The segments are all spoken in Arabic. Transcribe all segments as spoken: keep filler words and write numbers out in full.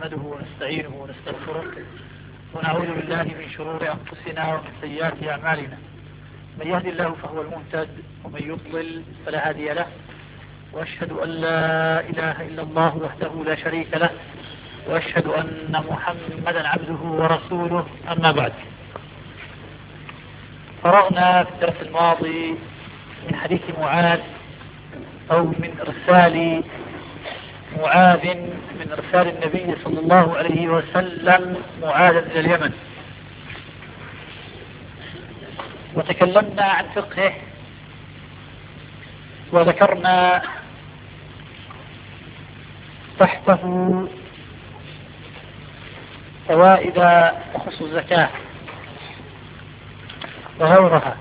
نحمده ونستعينه ونستغفره ونعوذ بالله من شرور أنفسنا ومن سيئات أعمالنا. من يهد الله فهو المهتد ومن يضلل فلا هادي له، وأشهد أن لا إله إلا الله وحده لا شريك له، وأشهد أن محمدا عبده ورسوله. أما بعد، فرغنا في الدرس الماضي من حديث معاذ أو من إرسال معاذ من إرسال النبي صلى الله عليه وسلم معاذ إلى اليمن، وتكلمنا عن فقهه وذكرنا تحته فوائد تخص الزكاة وغيرها.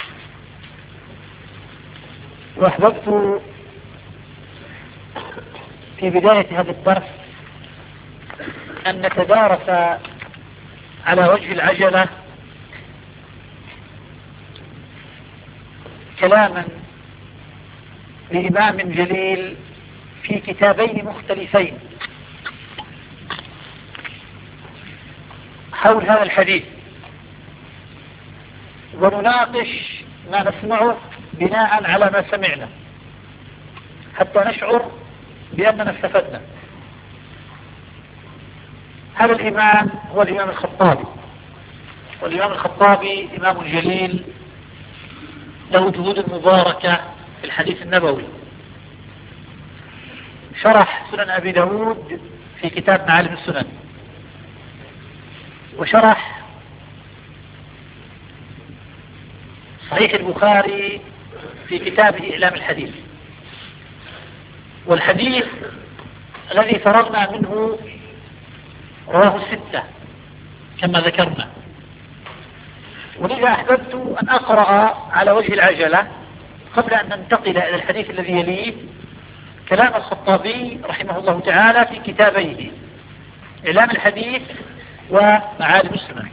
وأحببت في بداية هذا الدرس أن نتدارس على وجه العجلة كلاما لإمام جليل في كتابين مختلفين حول هذا الحديث، ونناقش ما نسمعه بناء على ما سمعنا حتى نشعر بأننا استفدنا. هذا الإمام هو الإمام الخطابي، والإمام الخطابي إمام جليل له جهود مباركة في الحديث النبوي. شرح سنن أبي داود في كتاب معالم السنن، وشرح صحيح البخاري في كتابه إعلام الحديث. والحديث الذي فرغنا منه رواه الستة كما ذكرنا، ولذا أحببت أن أقرأ على وجه العجلة قبل أن ننتقل إلى الحديث الذي يليه كلام الخطابي رحمه الله تعالى في كتابيه إعلام الحديث ومعالم السنن،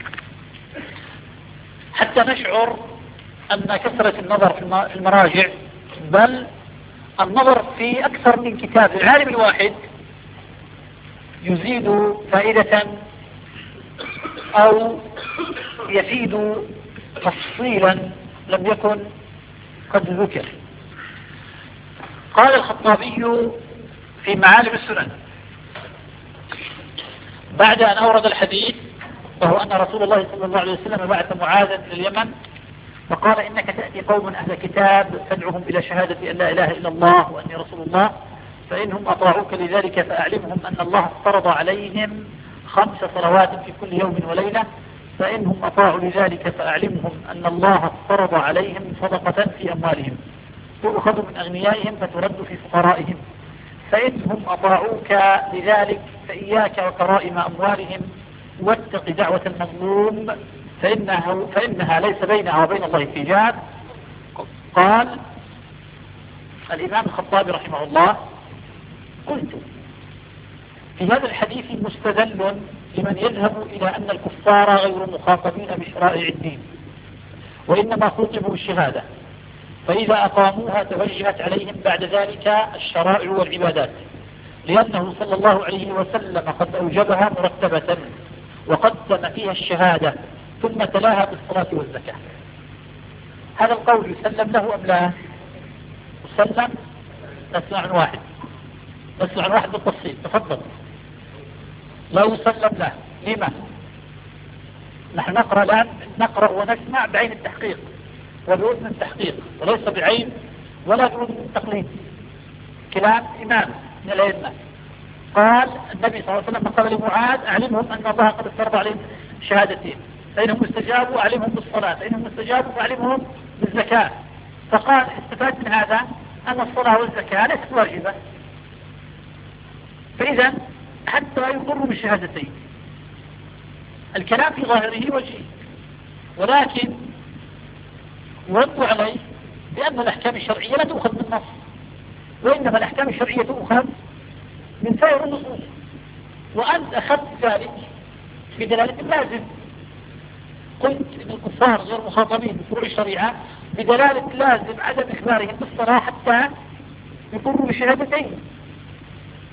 حتى نشعر أن كثرة النظر في المراجع، بل النظر في أكثر من كتاب العالم الواحد، يزيد فائدة أو يفيد تفصيلا لم يكن قد ذكر. قال الخطابي في معالم السنن بعد أن أورد الحديث، وهو أن رسول الله صلى الله عليه وسلم بعث معاذا إلى اليمن فقال: إنك تأتي قوم أهل كتاب فادعهم إلى شهادة أن لا إله إلا الله وأني رسول الله، فإنهم أطاعوك لذلك فأعلمهم أن الله افترض عليهم خمس صلوات في كل يوم وليلة، فإنهم أطاعوا لذلك فأعلمهم أن الله افترض عليهم صدقة في أموالهم تؤخذ من أغنيائهم فترد في فقرائهم، فإنهم أطاعوك لذلك فإياك وكرائم أموالهم واتق دعوة المظلوم فإنها, فإنها ليس بينها وبين الله حجاب. قال الإمام الخطابي رحمه الله: قلت في هذا الحديث مستدل لمن يذهب إلى أن الكفار غير مخاطبين بشرائع الدين، وإنما خطبوا بالشهادة، فإذا أقاموها توجهت عليهم بعد ذلك الشرائع والعبادات، لأنه صلى الله عليه وسلم قد أوجبها مرتبة وقدم فيها الشهادة ثم تلاها بالصلاة والزكاة. هذا القول يسلم له أم لا؟ يسلم. نسمع عن واحد نسمع عن واحد بالتفصيل. تفضل. لا يسلم له. لما؟ نحن نقرأ الآن نقرأ ونسمع بعين التحقيق وبأذن التحقيق، وليس بعين ولا بأذن التقليد. كلام إمام من الأئمة. قال النبي صلى الله عليه وسلم قال لمعاذ: أعلمهم أن الله قد افترض عليهم شهادتين، فإنهم استجابوا أعلمهم بالصلاة، فإنهم استجابوا فأعلمهم بالزكاة. فقال استفاد من هذا أن الصلاة والزكاة ليست واجبة، فإذا حتى يقروا بالشهادتين. الكلام في ظاهره وجهي، ولكن يرد عليه بأن الأحكام الشرعية لا تؤخذ من النص، وإنما الأحكام الشرعية تؤخذ من سائر النصوص، وأنت أخذت ذلك بدلالة اللازم. قلت إن الكفار غير مخاطبين بفروع الشريعة بدلالة لازم عدم إخبارهم بالصلاة حتى يقروا بشهادتين.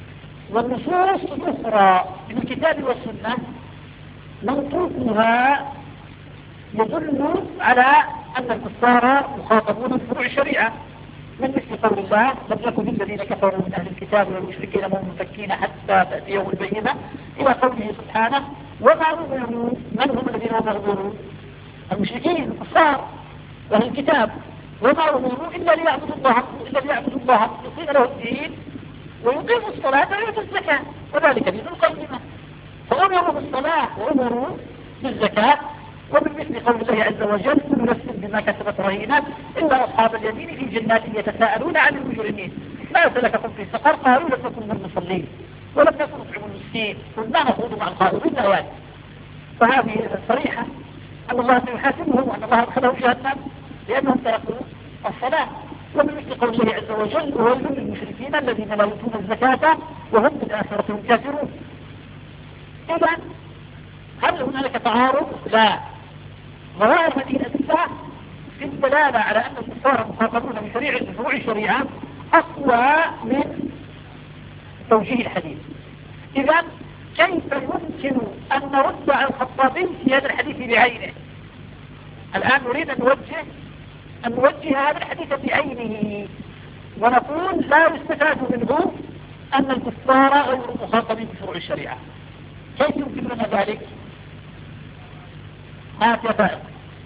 والنصوص الأخرى من الكتاب والسنة منطوقها يدل على أن الكفار مخاطبون بفروع الشريعة، من مثل قول الله لم يكن الذين كفروا من أهل الكتاب والمشركين منفكين حتى تأتيهم البينة، إلى قوله سبحانه وما أمروا. من هم الذين أمروا؟ المشركين الكفار وأهل الكتاب. وما أمروا إلا ليعبدوا الله إلا ليعبدوا الله مخلصين له الدين ويقيموا الصلاة ويؤتوا الزكاة وذلك دين القيمة. فأمروا بالصلاة وأمروا بالزكاة. ومن مثل قول الله عز وجل كل نفس بما كسبت رهينة إلا أصحاب اليمين في جنات يتساءلون عن المجرمين ما سلككم في سقر قالوا لم نكن من المصلين ولم نكن نطعم المسكين كنا نخوض مع الخائضين الآيات. فهذه صريحة أن الله سيحاسبهم وأن الله أدخلهم جهنم لأنهم تركوا الصلاة. ومن مثل قول الله عز وجل ويل للمشركين الذين لا يؤتون الزكاة وهم بالآخرة هم كافرون. إذا هل هنالك تعارض؟ لا. ظواهر هذه الأدلة في الدلالة على أن الكفار مخاطبون بفروع الشريعة أقوى من توجيه الحديث. إذا كيف يمكن أن نرد على الخطابي في هذا الحديث بعينه؟ الآن نريد أن نوجه أن نوجه هذا الحديث بعينه ونقول لا يستفاد منه أن الكفار غير مخاطبين بفروع الشريعة. كيف يمكن لنا ذلك؟ هات يا فائق.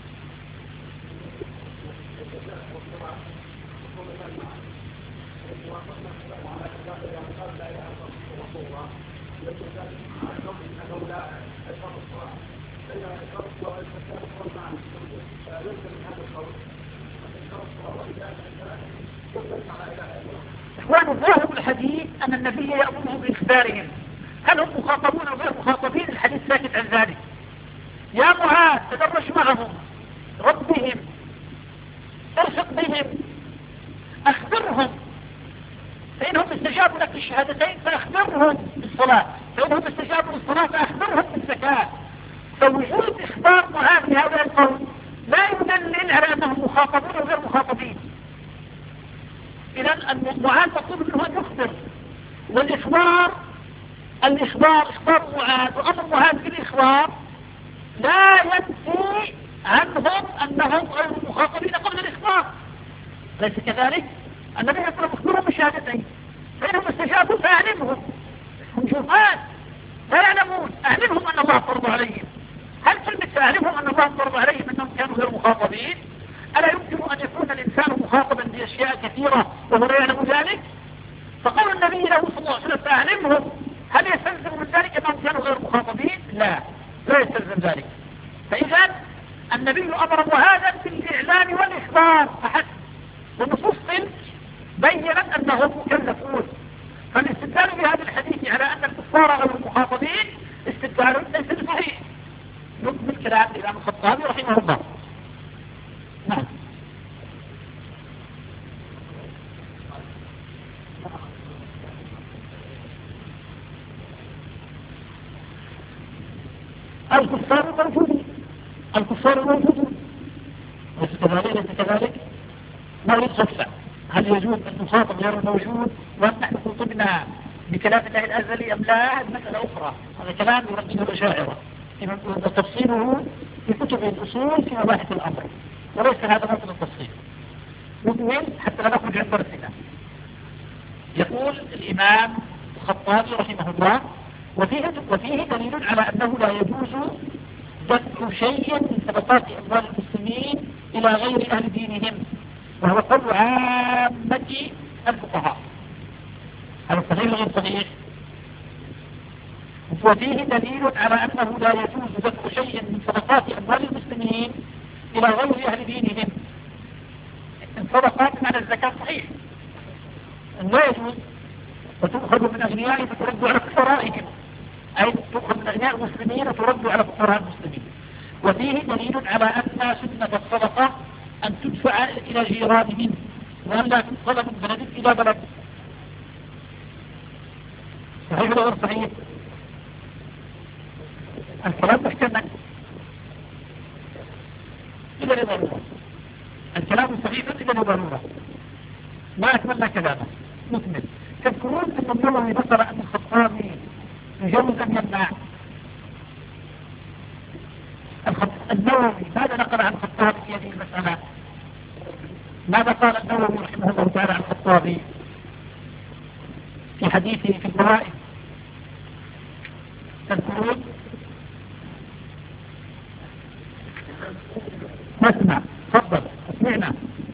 إخوان الظاهر الحديث أن النبي يأمرهم بإخبارهم. هل هم مخاطبون أو غير مخاطبين؟ الحديث ساكت عن ذلك. يا معاذ تدرج معهم، ربهم، ارفق بهم، أخبرهم. فإنهم استجابوا لك الشهادتين فأخبرهم بالصلاة، فإنهم استجابوا للصلاة فأخبرهم بالزكاة. فوجود إخبار معاذ بهذا القول لا يدلل على أنهم مخاطبون أو غير مخاطبين. إذا معاذ مطلوب منه أن يخبر، والإخبار الإخبار إخبار معاذ وأمر معاذ بالإخبار لا ينفي عنهم أنهم غير مخاطبين قبل الإخبار. ليس كذلك؟ النبي يقول مخبرهم بالشهادتين فإنهم استجابوا فأعلمهم. هم جهال لا يعلمون، أعلمهم أن الله فرض عليهم. هل كلمة فأعلمهم أن الله فرض عليهم أنهم كانوا غير مخاطبين؟ ألا يمكن أن يكون الإنسان مخاطبا بأشياء كثيرة وهو لا يعلم ذلك؟ فقال النبي له صلى الله عليه وسلم فأعلمهم، هل يستلزم من ذلك أنهم كانوا غير مخاطبين؟ لا، لا يستلزم ذلك. فإذا النبي أمر معاذا بالإعلان والإخبار فحسب، والنصوص بيّنت أنهم مكلفون. فالاستدلال بهذا الحديث على أن الكفار غير مخاطبين استدلال ليس صحيح. نكمل كلام الإمام الخطابي رحمه الله. نعم. الكفار موجودين، الكفار موجودون، ليس كذلك ليس كذلك. ما يتصفى هل يجوز أن نخاطب غير موجود وأن نحن خطبنا بكلام الله الأزلي أم لا؟ مسألة أخرى. هذا كلام يرجح الأشاعرة وتفصيله في كتب الأصول في مباحث الأمر، وليس هذا موطن التفصيل. نكمل حتى لا نخرج عن درسنا. يقول الإمام الخطابي رحمه الله وفيه, وفيه دليل على أنه لا يجوز دفع شيء من صدقات أموال المسلمين إلى غير أهل دينهم، وهو قول عامة الفقهاء. هذا صحيح غير صحيح؟ وفيه دليل على أنه لا يجوز دفع شيء من صدقات أموال المسلمين إلى غير أهل دينهم. الصدقات معنى الزكاة صحيح لا يجوز، وتؤخذ من أغنيائهم فترد على فقرائهم، أي تؤخذ من أغنياء المسلمين وترد على فقراء المسلمين. وفيه دليل على أن سنة الصدقة أن تدفع إلى جيرانهم وأن لا تنقل من بلد إلى بلد. صحيح ولا غير صحيح؟ الكلام محتمل إلى الضرورة، الكلام صحيح إلى الضرورة. ما أكملنا كلامه. نكمل. تذكرون أن النووي ذكر أن الخطابي يجوز أن يمنع. النووي ماذا نقل عن الخطابي في هذه المسألة؟ ماذا قال النووي رحمه الله تعالى عن الخطابي في حديثه في الفوائد؟ تذكرون؟ نسمع، تفضل اسمعنا.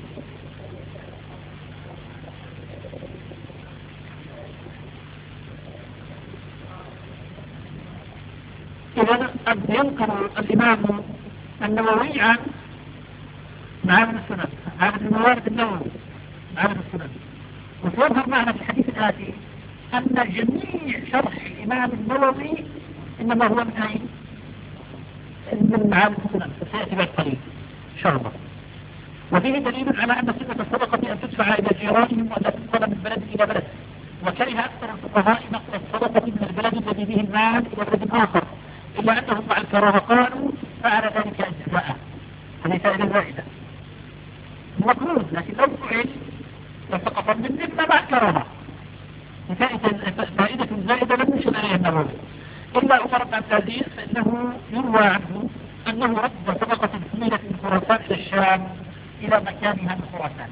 إذا قد ينقل الإمام النووي عن معالم السنن، عن موارد النووي معالم السنن، وسيظهر معنا في الحديث الآتي أن جميع شرح الإمام النووي إنما هو من أين؟ من معالم السنن، فسيأتي بعد قليل إن شاء الله. وفيه دليل على أن سنة الصدقة أن تدفع إلى جيرانهم وأن لا تنقل من بلد إلى بلد، وكره أكثر الفقهاء نقل الصدقة من البلد الذي به المال إلى بلد آخر، إلا أنهم مع الكراهة قالوا فعل ذلك أجزاء، هذه فائدة زائدة مكروه، لكن لو فعل لفقط من ذمة مع الكراهة، فائدة زائدة لم يشر إليها النووي. إلا عمر بن عبد العزيز فإنه يروى عنه أنه رد صدقة حميلة من خراسان إلى الشام إلى مكانها من خراسان.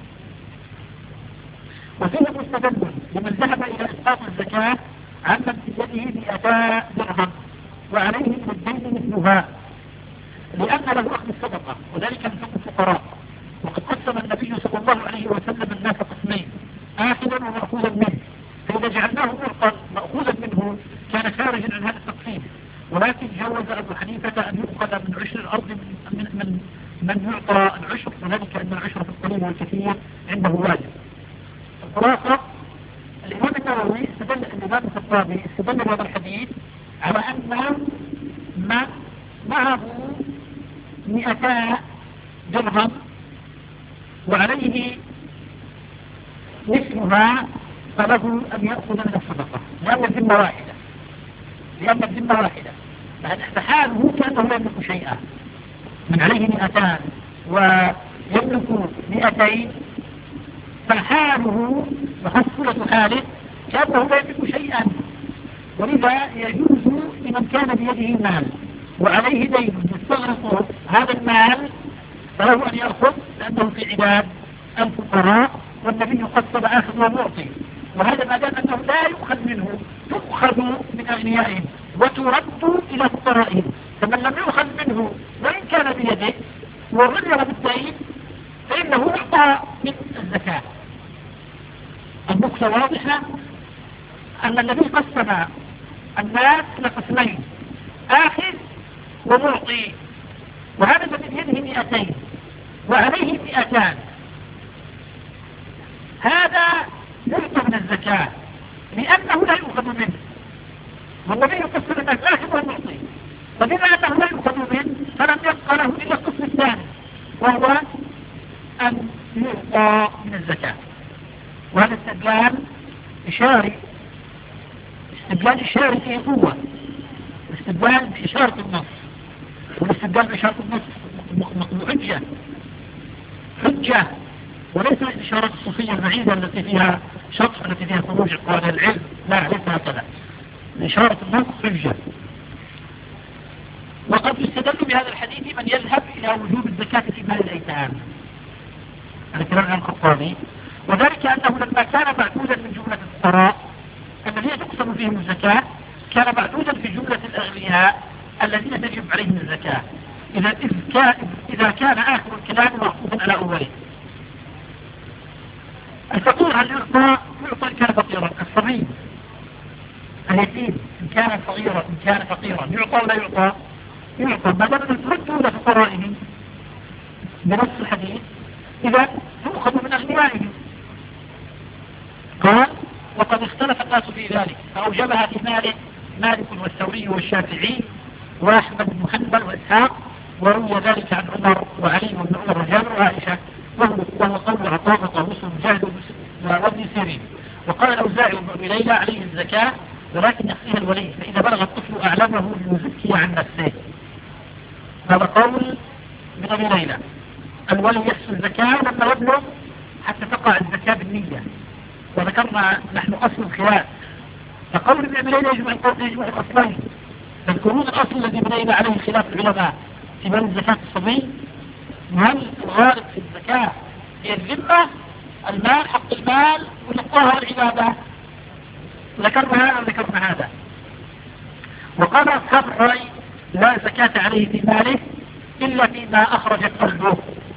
وفيه مستدل لمن ذهب إلى إسقاط الزكاة عمن في يده مئتا درهم وعليه من الدين مثلها، لأن له أخذ الصدقة وذلك من حق الفقراء. وقد قسم النبي صلى الله عليه وسلم الناس قسمين، آخذا ومأخوذا منه، فإذا جعلناه مرقا مأخوذا منه كان خارجا عن هذا التقسيم. ولكن جوز أبو حنيفة أن يؤخذ من عشر الأرض من, من, من, من يعطى العشر، وذلك أن العشر في القليل والكثير عنده واجب. الخلاصة الإمام النووي استدل الإمام الخطابي استدل بهذا الحديث على أن من معه مئتا درهم وعليه مثلها فله أن يأخذ من الصدقة، لأن الذمة واحدة لأن الذمة واحدة فحاله كأنه لا يملك شيئا. من عليه مئتان ويملك مئتين فحاله وحصلة حاله كأنه لا يملك شيئا، ولذا يجوز لمن كان بيده مال وعليه دين يستغرق هذا المال فله أن يأخذ، لأنه في عباد الفقراء والنبي قصد آخذ ومعطي، وهذا ما دام أنه لا يؤخذ منه تؤخذ من أغنيائهم وترد إلى فقرائهم. فمن لم يؤخذ منه وإن كان بيده وغير بالدين فإنه يعطى من الزكاة. النقطة واضحة أن الذي قسم الناس إلى قسمين، آخذ ومعطي، وهذا الذي بيده مئتين وعليه مئتان هذا يعطى من الزكاة لأنه لا يؤخذ منه، والنبي يقسم الناس آخذ ومعطي، فبما أنه لا يؤخذ منه فلم يبقى له إلا القسم الثاني وهو أن يعطى من الزكاة. وهذا استدلال إشاري، استدلال إشاري فيه قوة، استدلال بإشارة النص، والاستدلال بإشارة النص حجة حجة وليس الإشارة الصوفية البعيدة التي فيها شطح التي فيها خروج أقوال العلم، لا ليس هكذا، إشارة النص حجة. وقد يستدل بهذا الحديث من يذهب إلى وجوب الزكاة في مال الأيتام، هذا كلام عن الخطابي، وذلك أنه لما كان معدودا من جملة الفقراء الذين تقسم فيهم الزكاة كان معدودا في جملة الأغنياء الذين تجب عليهم الزكاة، إذا كان, إذا كان آخر الكلام معطوفا على أوله. الفقير هل يعطى؟ يعطى إن كان فقيرا، الصغير اليتيم إن كان صغيرا إن كان فقيرا يعطى ولا يعطى؟ يعطى، ما دام تردوا إلى فقرائهم بنص الحديث إذا تؤخذ من أغنيائهم. قال وقد اختلف الناس في ذلك فأوجبها في مالك مالك والثوري والشافعي وأحمد بن حنبل وإسحاق، وروي ذلك عن عمر وعلي بن عمر وجابر وعائشة، وهو قول عطاء وطاووس ومجاهد وابن سيرين. وقال الأوزاعي وابن أبي ليلى عليه الزكاة ولكن يخفيها الولي، فإذا بلغ الطفل أعلمه ليزكي عن نفسه. هذا قول من أبي ليلى. الولي يحصل الزكاة لما يبلغ حتى تقع الزكاة بالنية، وذكرنا نحن أصل الخلاف، فقول ابن أبي ليلى يجمع يجمع الأصلين. تذكرون الأصل الذي بنينا عليه خلاف العلماء في باب زكاة الصبي، هل الغالب في الزكاة هي الذمة، المال، حق المال، ولا الطهر العبادة؟ ذكرنا هذا ذكرنا هذا. وقال أصحاب الرأي لا زكاة عليه في ماله إلا فيما أخرجت قلبه،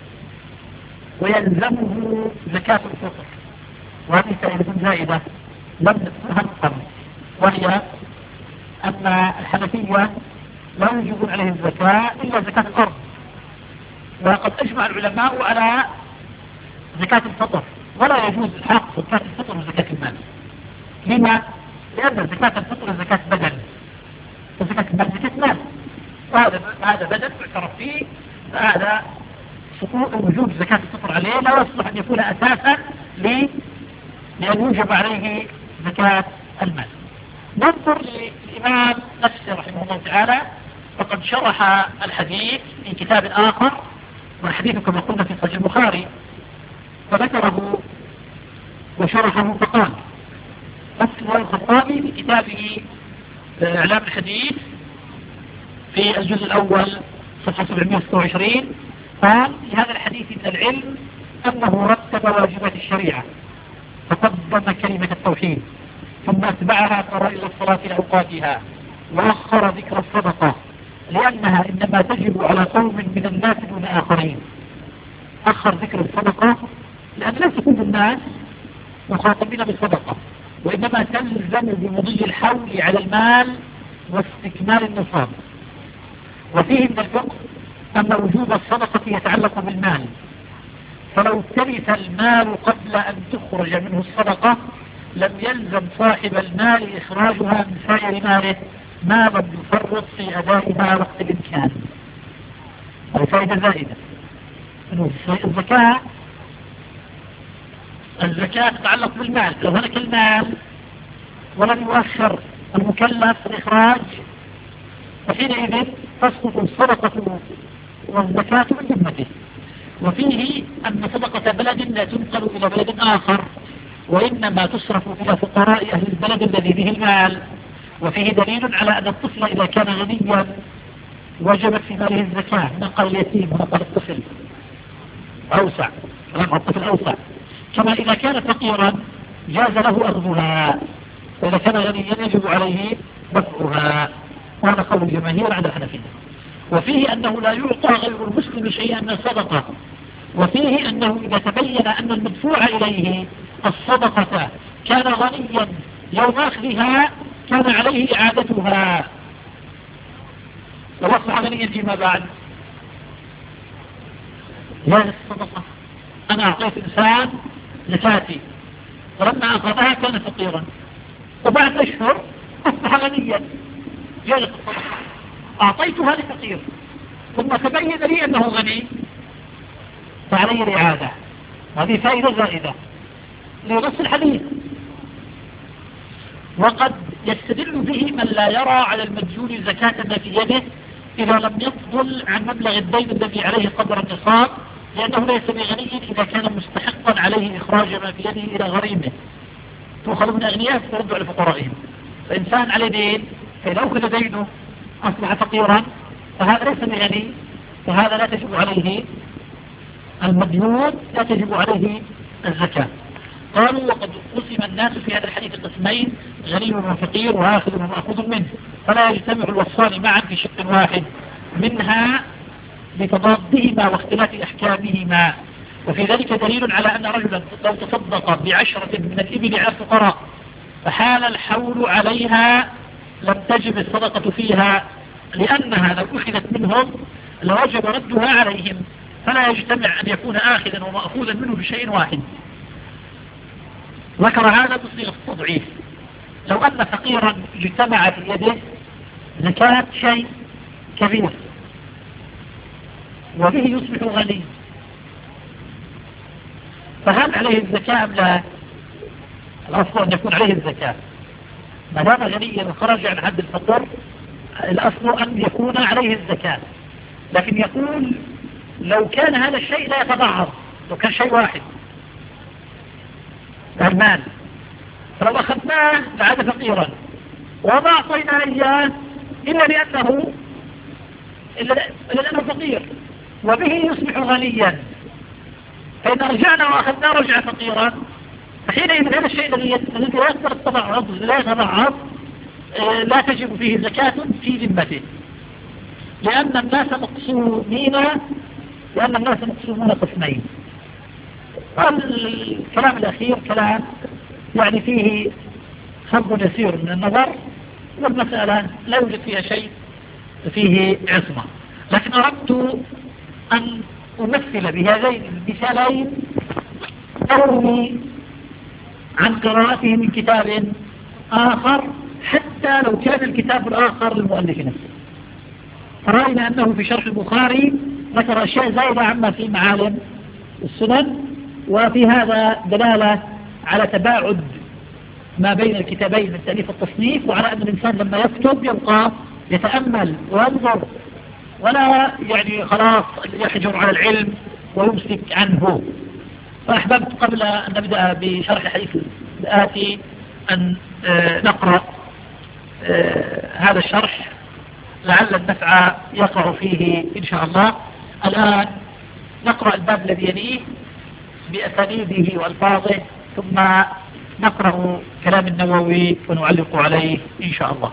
ويلزمه زكاة الفطر. وهذه فائدة زائدة لم نذكرها من قبل، وهي أن الحنفية لا يجب عليه الزكاة إلا زكاة الأرض، وقد أجمع العلماء على زكاة الفطر، ولا يجوز الحق زكاة الفطر وزكاة المال. لما؟ لأن زكاة الفطر زكاة بدن، وزكاة المال زكاة مال، وهذا هذا بدن معترف فيه، فهذا سقوط وجوب زكاة الفطر عليه لا يصلح أن يكون أساسا لأن يوجب عليه زكاة المال. ننظر للإمام نفسه رحمه الله تعالى، فقد شرح الحديث في كتاب آخر، والحديث كما قلنا في صحيح البخاري، فذكره وشرحه فقال نفس الخطابي في كتابه إعلام الحديث في الجزء الأول صفحة سبعمائة وستة وعشرين قال في هذا الحديث من العلم أنه رتب واجبات الشريعة فقدم كلمة التوحيد، ثم أتبعها فرائض الصلاة لأوقاتها، وأخر ذكر الصدقة لأنها إنما تجب على قوم من الناس دون آخرين. أخر ذكر الصدقة لأن ليس كل الناس مخاطبين بالصدقة، وإنما تلزم بمضي الحول على المال واستكمال النصاب. وفيه من الفقه أن وجوب الصدقة يتعلق بالمال، فلو تلف المال قبل أن تخرج منه الصدقة لم يلزم صاحب المال إخراجها من سائر ماله ما لم يفرط في أدائها وقت الإمكان. هذه فائدة زائدة. الزكاة الزكاة تتعلق بالمال، لو هلك المال ولم يؤخر المكلف الإخراج فحينئذ تسقط الصدقة والزكاة من ذمته. وفيه أن صدقة بلد لا تنقل إلى بلد آخر، وإنما تصرف إلى فقراء أهل البلد الذي به المال. وفيه دليل على أن الطفل إذا كان غنيا وجبت في ماله الزكاة، نقل اليتيم ونقل الطفل أوسع، رفع الطفل أوسع. كما إذا كان فقيرا جاز له أخذها، وإذا كان غنيا يجب عليه دفعها، وهذا قول الجماهير على الحنفية. وفيه أنه لا يعطى غير المسلم شيئا من الصدقة. وفيه أنه إذا تبين أن المدفوع إليه الصدقة كان غنيا يوم أخذها كان عليه إعادتها، وأصبح غنيا فيما بعد. هذه الصدقة أنا أعطيت إنسان زكاتي، ولما أخذها كان فقيرا، وبعد أشهر أصبح غنيا، جاءت الصدقة أعطيتها لفقير ثم تبين لي أنه غني فعلي الإعادة. هذه فائدة زائدة لنص الحديث. وقد يستدل به من لا يرى على المديون زكاة ما في يده إذا لم يفضل عن مبلغ الدين الذي عليه قدر النصاب، لأنه ليس بغني إذا كان مستحقا عليه إخراج ما في يده إلى غريمه. تؤخذ من أغنياء ترد على فقرائهم. فإنسان عليه دين فإذا أخذ دينه أصبح فقيرا فهذا ليس بغني، فهذا لا تجب عليه المديون، لا تجب عليه الزكاة. قالوا وقد قسم الناس في هذا الحديث قسمين، غني وفقير وآخذ ومأخوذ منه، فلا يجتمع الوصفان معا في شق واحد، منها لتضادهما واختلاف أحكامهما. وفي ذلك دليل على أن رجلا لو تصدق بعشرة من الإبل على الفقراء فحال الحول عليها لم تجب الصدقة فيها، لأنها لو أخذت منهم لوجب ردها عليهم، فلا يجتمع أن يكون آخذا ومأخوذا منه بشيء واحد. ذكر هذا بصيغة التضعيف. لو أن فقيرا اجتمع في يده زكاة شيء كبير وبه يصبح غني، فهل عليه الزكاة أم لا؟ الأصل أن يكون عليه الزكاة ما دام غنيا وخرج عن حد الفقر، الأصل أن يكون عليه الزكاة. لكن يقول لو كان هذا الشيء لا يتبعض، لو كان شيء واحد المال فلو أخذناه لعاد فقيرا وما أعطينا إياه إلا لأنه إلا لأنه فقير وبه يصبح غنيا، فإن رجعنا وأخذناه رجع فقيرا فحينئذ هذا الشيء الذي الذي لا يقدر التبعض لا يتبعض لا تجب فيه زكاة في ذمته، لأن الناس مقسومين لأن الناس مقسومون قسمين. الكلام الأخير كلام يعني فيه خلط يسير من النظر، والمسألة لا يوجد فيها شيء فيه عصمة، لكن أردت أن أمثل بهذين المثالين أروي عن قراءته من كتاب آخر حتى لو كان الكتاب الآخر للمؤلف نفسه. فرأينا أنه في شرح البخاري ذكر أشياء زائدة عما في معالم السنن، وفي هذا دلالة على تباعد ما بين الكتابين من تأليف التصنيف، وعلى أن الإنسان لما يكتب يبقى يتأمل وينظر ولا يعني خلاص يحجر على العلم ويمسك عنه. فأحببت قبل أن نبدأ بشرح الحديث الآتي أن نقرأ هذا الشرح لعل النفع يقع فيه إن شاء الله. الآن نقرأ الباب الذي يليه بأسانيده وألفاظه، ثم نقرأ كلام النووي ونعلق عليه إن شاء الله.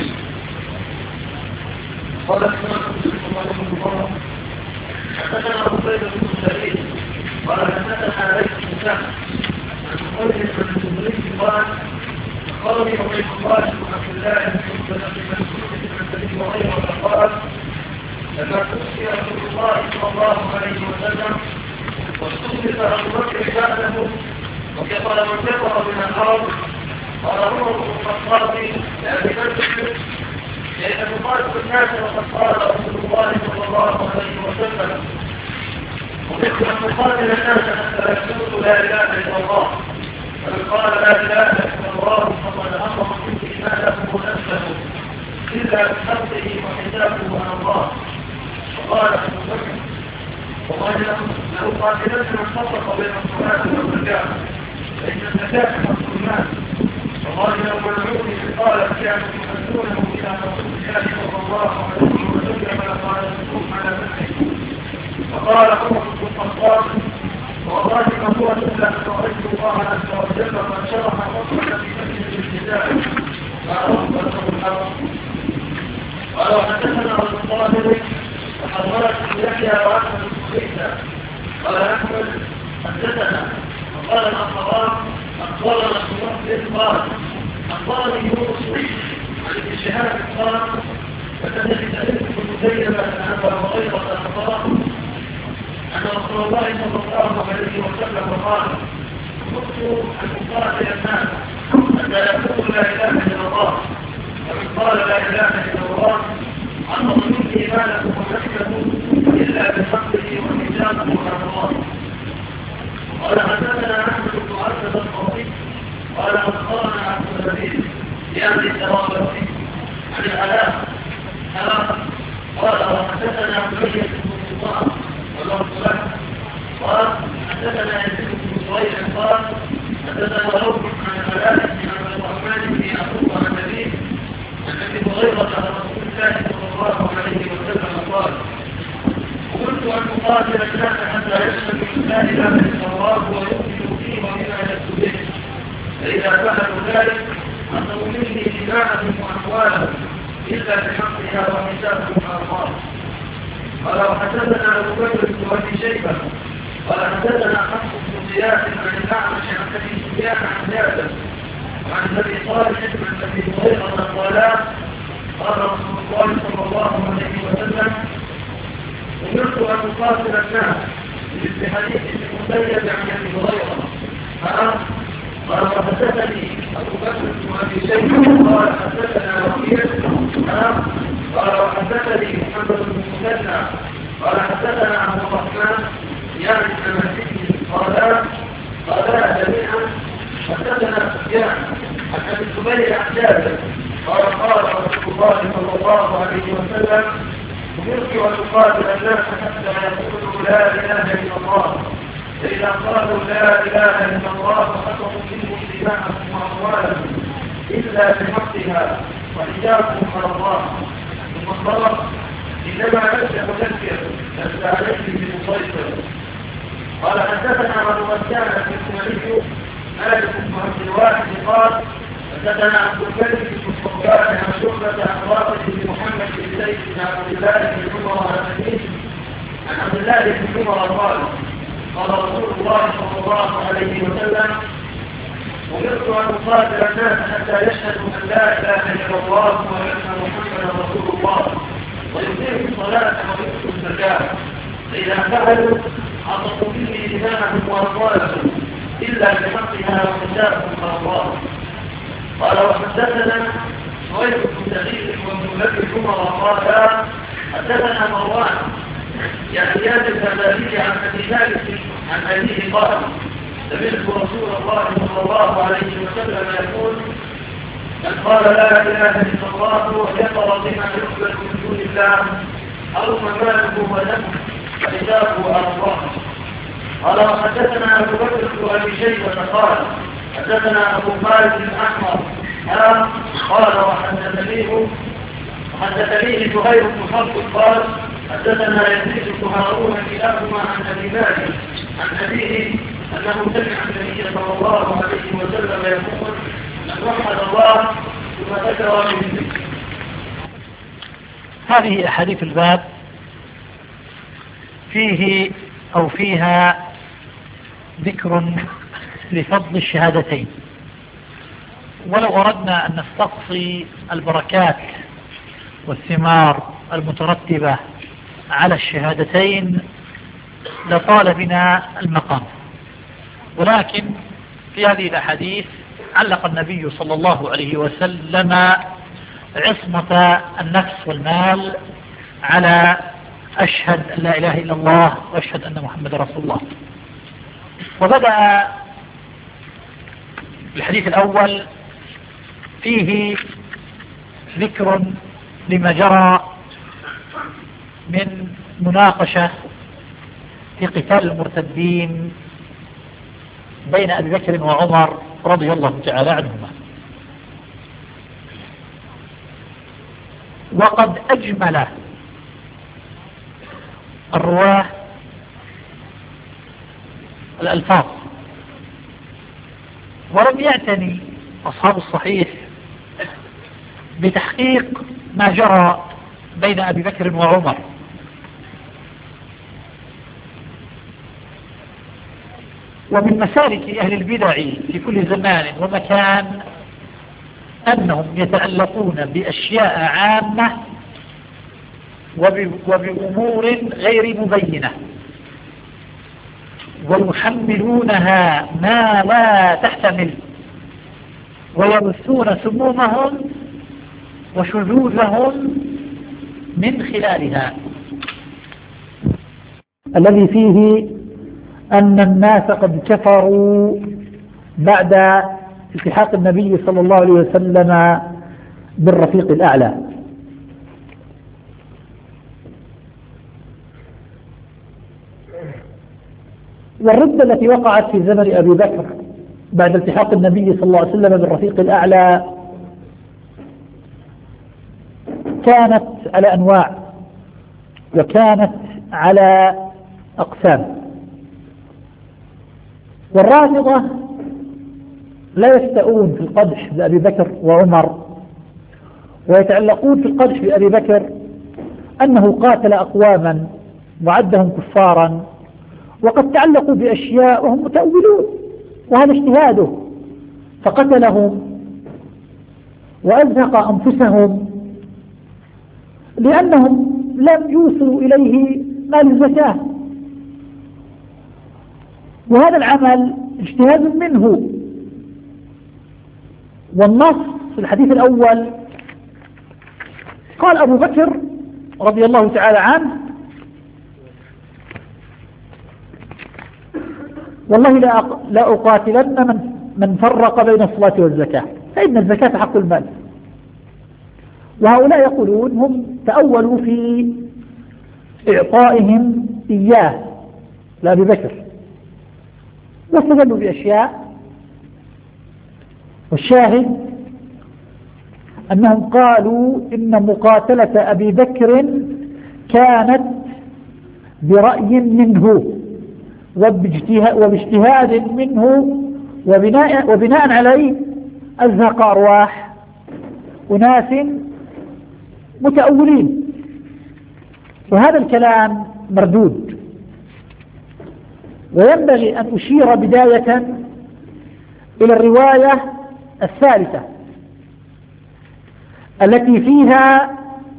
قال الإمام حدثنا عبيد بن سعيد قال حدثنا ليث بن سعد عن قول بن الزبير قال أخبرني عبيد الله بن عبد الله بن مسعود بن أبي هريرة قال لما توفي رسول الله صلى الله عليه وسلم واستخلف أبو بكر بعده وكفر من كفر من الأرض قال عمر بن الخطاب لأبي بكر لأن مخالف الناس وقد قال رسول الله صلى الله عليه وسلم ومثل أن مخالف الناس حتى يقول لا إله إلا الله، فمن قال لا إله إلا الله فقد أمر كل إيمانه ونفسه إلا بحقه وحسابه على الله. وقال أبو بكر وقال له قاتلت من فرق بين الصلاة والزكاة فإن الزكاة حق المال. وقال له منعوني قال كانوا يحدونه إلى رسول الله صلى الله عليه وسلم قال الرسول على نفسه. فقال عمر بن الخطاب والله ما هو إلا أن رأيت الله عز وجل قد شرح مصر في مسجد الجزاء قال ربنا الحرم. قال وحدثنا عبد الطاهر وحضرت يحيى وأحمد بن عيسى قال أحمد حدثنا وقال الأخبار أخبرنا بن قال أخبرني يونس عن ابن شهاب قال فكذلك علمت المسيبة أن أبا هريرة أخبره أن رسول الله صلى الله عليه وسلم قال كنت أن أقاتل الناس حتى يقول لا إله إلا الله، فمن قال لا إله إلا الله عمر منه إيمانه ونفسه إلا بحقه وحجابه على الله. قال حدثنا أحمد بن عبد الصوفي قال أخبرنا عبد العزيز يعني التراوي عن العلاء قال وحدثنا بقية بن سلطان والله له قال حدثنا يزيد بن سويد قال حدثنا روح عن العلاء بن عبد الرحمن بن يعقوب عن النبي عن ابي هريرة عن رسول الله صلى الله عليه وسلم قال قلت أن أقاتل الناس حتى يشهدوا لا إله إلا الله ويؤمنوا فيه وبما يأتوا به، فإذا فعلوا ذلك أخذوا مني دماءهم وأموالهم إلا بحقها وحسابهم على الله. قال وحدثنا أبو بكر بن أبي شيبة قال حدثنا حفص بن زياد عن الأعمش عن أبي سفيان عن جابر وعن أبي صالح عن أبي هريرة قال قال رسول الله صلى الله عليه وسلم أمرت أن أقاتل الناس مثل حديث المسيب عن أبي هريرة قال وحدثني أبو بكر بن أبي شيبة قال حدثنا وكيع قال وحدثني محمد بن مسلم قال حدثنا عبد الرحمن يعني النماذجي قال قال جميعا حدثنا سفيان عن أبي الزبير عن جابر قال قال رسول الله صلى الله عليه وسلم أمرت أن أقاتل الناس حتى يقولوا لا إله إلا الله، فإذا قالوا لا إله إلا الله فخطبوا منهم دماءهم وأموالهم إلا بحقها وحجابهم على الله. ثم انطلق إنما أنت مذكر لست عليه بمسيطر. قال حدثنا أبو غسان الإسماعيلي مالك بن عبد الواحد قال حدثنا عبد الملك بن الصبان عن شعبة عن رافع بن محمد بن زيد بن عبد الله بن عمر عن عبد الله بن عمر قال قال رسول الله صلى الله عليه وسلم أمرت أن أقاتل الناس حتى يشهدوا أن لا إله إلا الله وأن محمدا رسول الله ويقيموا الصلاة ويؤتوا الزكاة فإذا فعلوا عطفوا مني دماءهم وأموالهم إلا بحقها وحسابهم على الله. قال وحدثنا غير بن سعيد وابن بكر عمر قال حدثنا مروان يعني زياد الهذلي عن ابي مالك عن ابيه قال سمعت رسول الله صلى الله عليه وسلم يقول من قال لا اله الا الله وكفر بما يقبل من دون الله او ماله ودمه فحسابه على الله. قال وحدثنا ابو بكر بن ابي شيبه قال حدثنا ابو خالد الاحمر قال وحدثنيه وحدثنيه زهير بن حرب قال حدثنا يزيد بن هارون كلاهما عن ابي مالك عن ابيه انه سمع النبي صلى الله عليه وسلم يقول من وحد الله ثم ذكر من ذكر. هذه احاديث الباب فيه او فيها ذكر لفضل الشهادتين، ولو أردنا أن نستقصي البركات والثمار المترتبة على الشهادتين لطال بنا المقام، ولكن في هذه الأحاديث علق النبي صلى الله عليه وسلم عصمة النفس والمال على أشهد أن لا إله إلا الله وأشهد أن محمد رسول الله. وبدأ الحديث الأول فيه ذكر لما جرى من مناقشة في قتال المرتدين بين أبي بكر وعمر رضي الله تعالى عنهما. وقد أجمل الرواه الألفاظ، ولم يعتني أصحاب الصحيح بتحقيق ما جرى بين أبي بكر وعمر، ومن مسالك أهل البدع في كل زمان ومكان أنهم يتعلقون بأشياء عامة وبأمور غير مبينة ويحملونها ما لا تحتمل ويبثون سمومهم وشذوذهم من خلالها، الذي فيه أن الناس قد كفروا بعد التحاق النبي صلى الله عليه وسلم بالرفيق الأعلى. والردة التي وقعت في زمن أبي بكر بعد التحاق النبي صلى الله عليه وسلم بالرفيق الأعلى كانت على أنواع وكانت على أقسام. والرافضة لا يستؤون في القدح بأبي بكر وعمر، ويتعلقون في القدح بأبي بكر أنه قاتل أقواما وعدهم كفارا، وقد تعلقوا بأشياء وهم متأولون وهذا اجتهاده، فقتلهم وأزهق أنفسهم لأنهم لم يوصلوا إليه مال الزكاة، وهذا العمل اجتهاد منه. والنص في الحديث الأول قال أبو بكر رضي الله تعالى عنه والله لا أقاتلن من, من فرق بين الصلاة والزكاة فإن الزكاة حق المال. وهؤلاء يقولون هم تأولوا في إعطائهم إياه لأبي بكر، واستدلوا بأشياء، والشاهد أنهم قالوا إن مقاتلة أبي بكر كانت برأي منه وباجتهاد منه، وبناء, وبناء عليه أزهق أرواح أناس متأولين، وهذا الكلام مردود. وينبغي أن أشير بداية إلى الرواية الثالثة التي فيها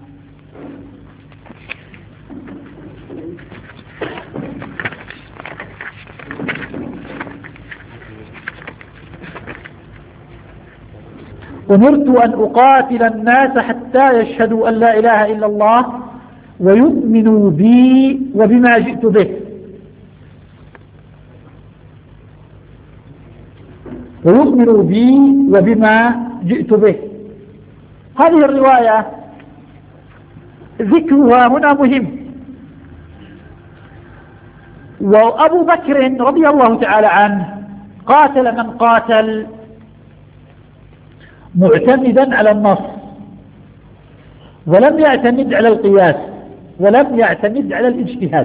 أمرت أن أقاتل الناس حتى يشهدوا أن لا إله إلا الله ويؤمنوا بي وبما جئت به ويؤمنوا بي وبما جئت به. هذه الرواية ذكرها هنا مهم. وأبو بكر رضي الله تعالى عنه قاتل من قاتل معتمدا على النص، ولم يعتمد على القياس، ولم يعتمد على الاجتهاد.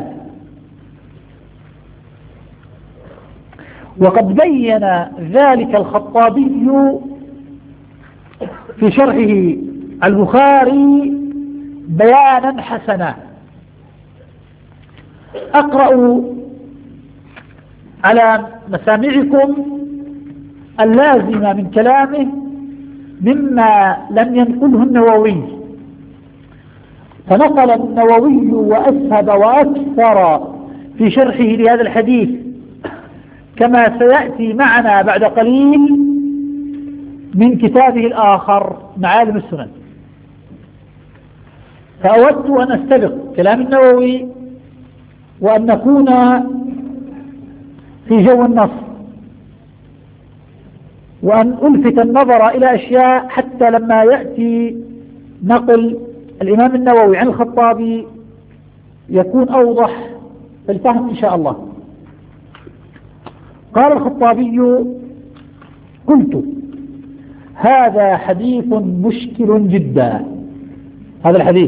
وقد بين ذلك الخطابي في شرحه البخاري بيانا حسنا. أقرأ على مسامعكم اللازمة من كلامه مما لم ينقله النووي. فنقل النووي وأسهب وأكثر في شرحه لهذا الحديث كما سيأتي معنا بعد قليل من كتابه الآخر معالم السنن. فأود أن أستبق كلام النووي وأن نكون في جو النص، وأن ألفت النظر إلى أشياء حتى لما يأتي نقل الإمام النووي عن الخطابي يكون أوضح في الفهم إن شاء الله. قال الخطابي: قلت هذا حديث مشكل جدا، هذا الحديث،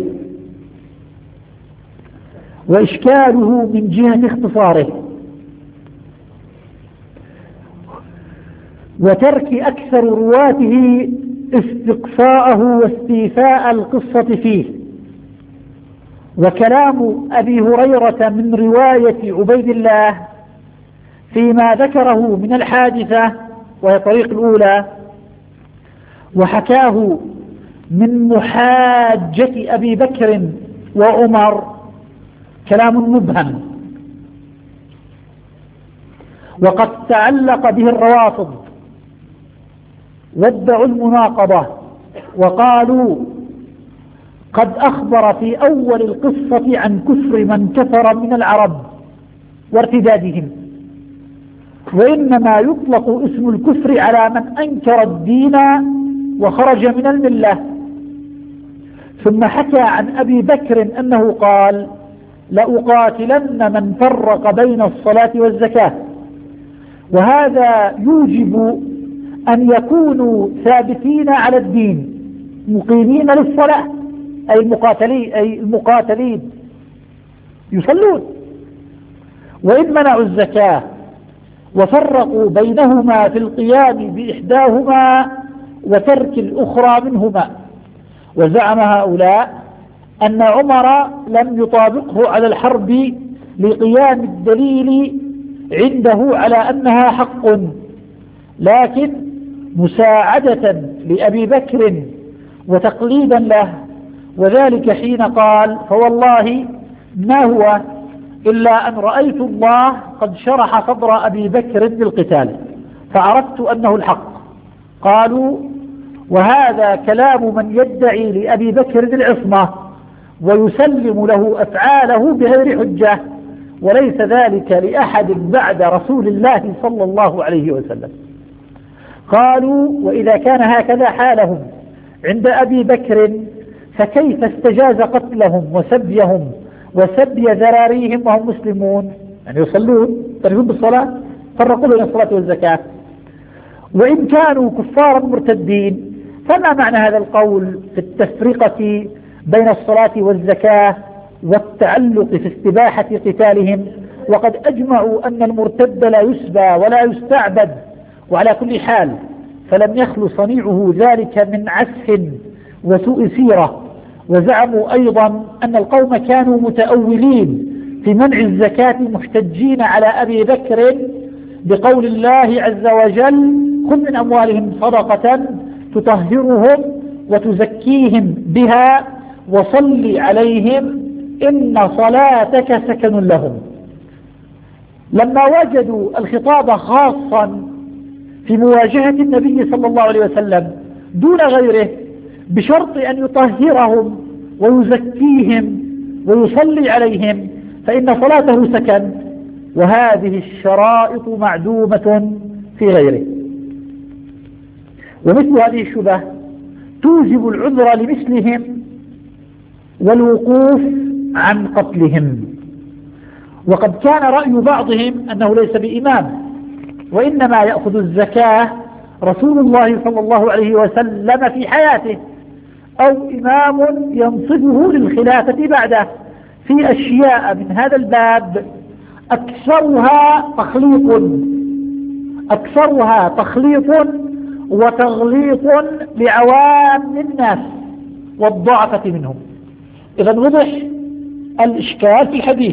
وإشكاله من جهة اختصاره وترك أكثر رواته استقصاءه واستيفاء القصة فيه، وكلام أبي هريرة من رواية عبيد الله فيما ذكره من الحادثة وهي الطريق الأولى، وحكاه من محاجة أبي بكر وعمر كلام مبهم. وقد تعلق به الروافض وادعوا المناقضة وقالوا قد أخبر في أول القصة عن كفر من كفر من العرب وارتدادهم، وإنما يطلق اسم الكفر على من أنكر الدين وخرج من الملة. ثم حكى عن أبي بكر أنه قال: لأقاتلن من فرق بين الصلاة والزكاة. وهذا يوجب أن يكونوا ثابتين على الدين مقيمين للصلاة، أي المقاتلين, أي المقاتلين يصلون، وإن منعوا الزكاة وفرقوا بينهما في القيام بإحداهما وترك الأخرى منهما. وزعم هؤلاء أن عمر لم يطابقه على الحرب لقيام الدليل عنده على أنها حق، لكن مساعدة لأبي بكر وتقليدا له، وذلك حين قال: فوالله ما هو إلا أن رأيت الله قد شرح صدر أبي بكر بالقتال فعرفت أنه الحق. قالوا: وهذا كلام من يدعي لأبي بكر العصمة ويسلم له أفعاله بغير حجة، وليس ذلك لأحد بعد رسول الله صلى الله عليه وسلم. قالوا: وإذا كان هكذا حالهم عند أبي بكر فكيف استجاز قتلهم وسبيهم وسبي ذراريهم وهم مسلمون، يعني يصلون يقترفون بالصلاة، فرقوا بين الصلاة والزكاة. وإن كانوا كفارا مرتدين فما معنى هذا القول في التفرقة بين الصلاة والزكاة والتعلق في استباحة قتالهم، وقد أجمعوا أن المرتد لا يسبى ولا يستعبد. وعلى كل حال فلم يخل صنيعه ذلك من عسف وسوء سيرة. وزعموا أيضا أن القوم كانوا متأولين في منع الزكاة محتجين على أبي بكر بقول الله عز وجل: خذ من أموالهم صدقة تطهرهم وتزكيهم بها وصل عليهم إن صلاتك سكن لهم. لما وجدوا الخطاب خاصا في مواجهة النبي صلى الله عليه وسلم دون غيره بشرط أن يطهرهم ويزكيهم ويصلي عليهم فإن صلاته سكن، وهذه الشرائط معدومة في غيره. ومثل هذه الشبه توجب العذر لمثلهم والوقوف عن قتلهم. وقد كان رأي بعضهم أنه ليس بإمام، وإنما يأخذ الزكاة رسول الله صلى الله عليه وسلم في حياته، أو إمام ينصبه للخلافة بعده، في أشياء من هذا الباب أكثرها تخليط أكثرها تخليط وتغليط لعوام الناس والضعفة منهم. إذا وضح الإشكال في الحديث.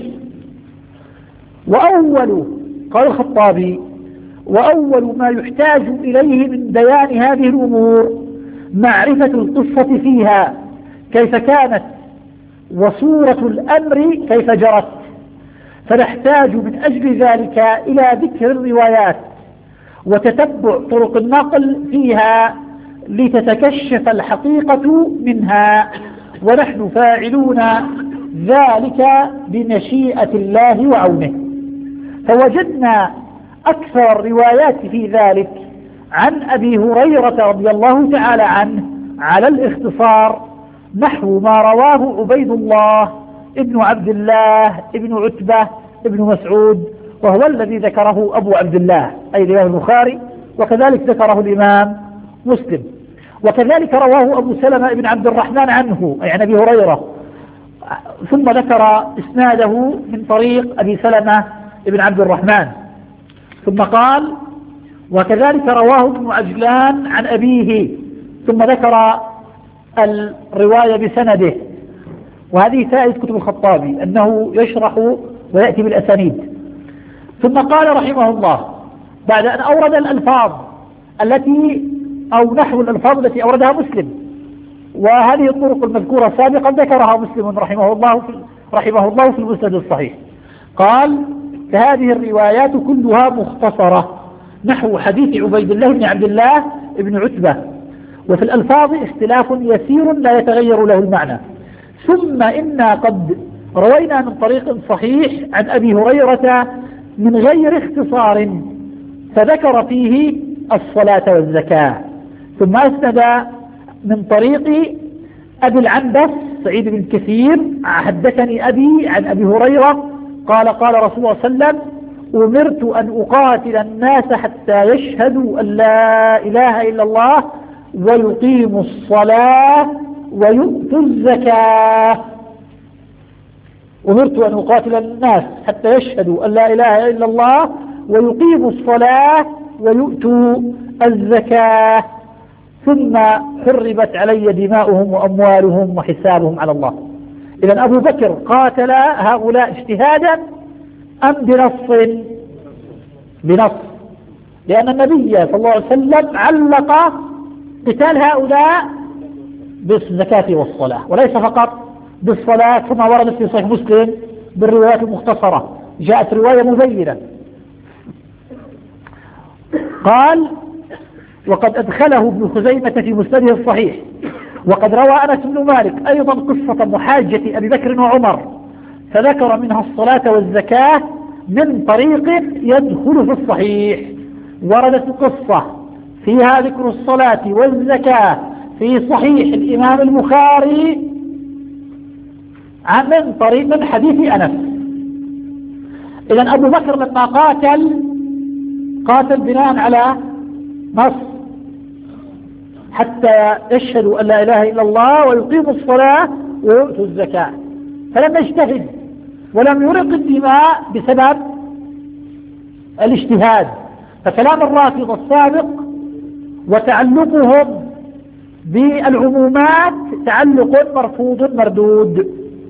وأول قال الخطابي: وأول ما يحتاج إليه من بيان هذه الأمور معرفة القصة فيها كيف كانت وصورة الأمر كيف جرت، فنحتاج من أجل ذلك إلى ذكر الروايات وتتبع طرق النقل فيها لتتكشف الحقيقة منها، ونحن فاعلون ذلك بمشيئة الله وعونه. فوجدنا أكثر الروايات في ذلك عن أبي هريرة رضي الله تعالى عنه على الاختصار، نحو ما رواه عبيد الله ابن عبد الله ابن عتبة ابن مسعود، وهو الذي ذكره أبو عبد الله أي الإمام البخاري، وكذلك ذكره الإمام مسلم، وكذلك رواه أبو سلمة ابن عبد الرحمن عنه أي عن أبي هريرة، ثم ذكر إسناده من طريق أبي سلمة ابن عبد الرحمن، ثم قال: وكذلك رواه ابن عجلان عن أبيه، ثم ذكر الرواية بسنده. وهذه فائدة كتب الخطابي أنه يشرح ويأتي بالأسانيد. ثم قال رحمه الله بعد أن أورد الألفاظ التي أو نحو الألفاظ التي أوردها مسلم، وهذه الطرق المذكورة سابقا ذكرها مسلم رحمه الله في رحمه الله في المسند الصحيح، قال: فهذه الروايات كلها مختصرة نحو حديث عبيد الله بن عبد الله بن عتبة، وفي الألفاظ اختلاف يسير لا يتغير له المعنى. ثم إنا قد روينا من طريق صحيح عن أبي هريرة من غير اختصار فذكر فيه الصلاة والزكاة، ثم أسند من طريق أبي العنبس سعيد بن كثير: حدثني أبي عن أبي هريرة قال: قال رسول الله صلى الله عليه وسلم: أمرت أن أقاتل الناس حتى يشهدوا أن لا إله إلا الله ويقيموا الصلاة ويؤتوا الزكاة. أمرت أن أقاتل الناس حتى يشهدوا أن لا إله إلا الله ويقيموا الصلاة ويؤتوا الزكاة، ثم حربت علي دماؤهم وأموالهم وحسابهم على الله. إذن أبو بكر قاتل هؤلاء اجتهادا أم بنص؟ بنص، لأن النبي صلى الله عليه وسلم علق قتال هؤلاء بالزكاة والصلاة، وليس فقط بالصلاة كما وردت في صحيح مسلم بالروايات المختصرة، جاءت رواية مبينة. قال: وقد أدخله ابن خزيمة في مسنده الصحيح. وقد روى أنس بن مالك أيضا قصة محاجة أبي بكر وعمر فذكر منها الصلاة والزكاة من طريق يدخل في الصحيح. وردت القصة فيها ذكر الصلاة والزكاة في صحيح الإمام البخاري من طريق من حديث أنس. إذن أبو بكر لما قاتل قاتل بناء على نص حتى يشهدوا أن لا إله إلا الله ويقيموا الصلاة ويؤتوا الزكاة، فلم يجتهد ولم يرق الدماء بسبب الاجتهاد. فكلام الرافضة السابق وتعلقهم بالعمومات تعلق مرفوض مردود.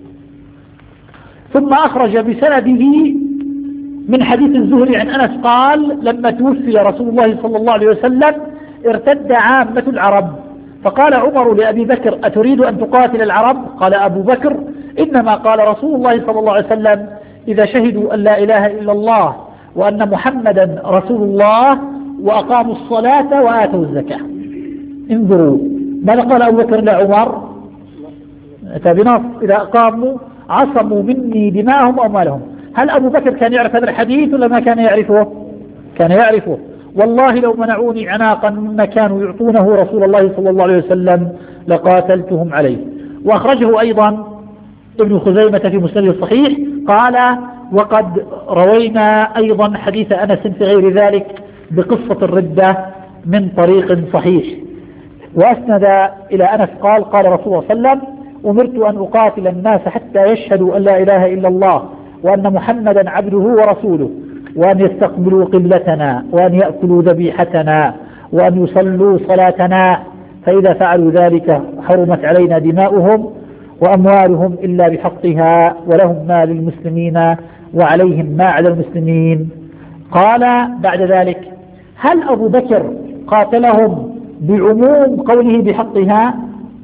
ثم أخرج بسنده من حديث الزهري عن أنس قال: لما توفي رسول الله صلى الله عليه وسلم ارتد عامة العرب، فقال عمر لأبي بكر: أتريد أن تقاتل العرب؟ قال أبو بكر: إنما قال رسول الله صلى الله عليه وسلم: إذا شهدوا أن لا إله إلا الله وأن محمدا رسول الله وأقاموا الصلاة وآتوا الزكاة. انظروا ماذا قال أبو بكر لعمر؟ أتى بنص: إذا أقاموا عصموا مني دماءهم وأموالهم. هل أبو بكر كان يعرف هذا الحديث ولا ما كان يعرفه؟ كان يعرفه. والله لو منعوني عناقا مما كانوا يعطونه رسول الله صلى الله عليه وسلم لقاتلتهم عليه. وأخرجه أيضا ابن خزيمة في مسنده الصحيح قال: وقد روينا أيضا حديث أنس في غير ذلك بقصة الردة من طريق صحيح. وأسند إلى أنس قال: قال رسول الله صلى الله عليه وسلم: أمرت أن أقاتل الناس حتى يشهدوا أن لا إله إلا الله وأن محمدا عبده ورسوله، وأن يستقبلوا قبلتنا، وأن يأكلوا ذبيحتنا، وأن يصلوا صلاتنا، فإذا فعلوا ذلك حرمت علينا دماؤهم وأموالهم إلا بحقها، ولهم ما للمسلمين وعليهم ما على المسلمين. قال بعد ذلك: هل أبو بكر قاتلهم بعموم قوله بحقها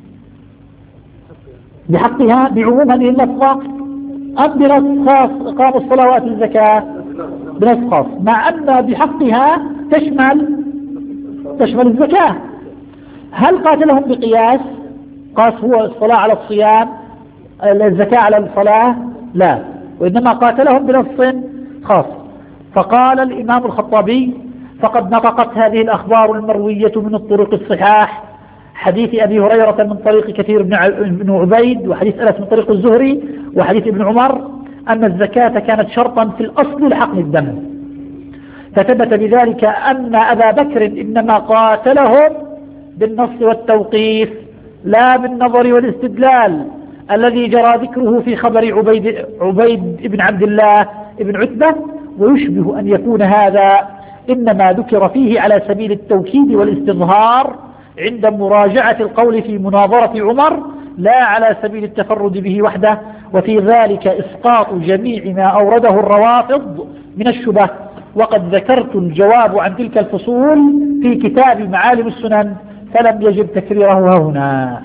بحقها بعموم هذه اللفظة أم بنص خاص إقام الصلاة وآتوا الزكاة؟ بنص خاص، مع أن بحقها تشمل تشمل الزكاة. هل قاتلهم بقياس؟ قاس هو الصلاة على الصيام، الزكاة على الصلاة؟ لا، وإنما قاتلهم بنص خاص. فقال الإمام الخطابي: فقد نطقت هذه الأخبار المروية من الطرق الصحاح، حديث أبي هريرة من طريق كثير بن عبيد، وحديث أنس من طريق الزهري، وحديث ابن عمر، أن الزكاة كانت شرطا في الأصل لحقن الدم، فثبت بذلك أن أبا بكر إنما قاتلهم بالنص والتوقيف لا بالنظر والاستدلال الذي جرى ذكره في خبر عبيد, عبيد بن عبد الله بن عتبة. ويشبه أن يكون هذا إنما ذكر فيه على سبيل التوكيد والاستظهار عند مراجعة القول في مناظرة عمر، لا على سبيل التفرد به وحده، وفي ذلك إسقاط جميع ما أورده الروافض من الشبه. وقد ذكرت الجواب عن تلك الفصول في كتاب معالم السنن، فلم يجب تكريره هنا.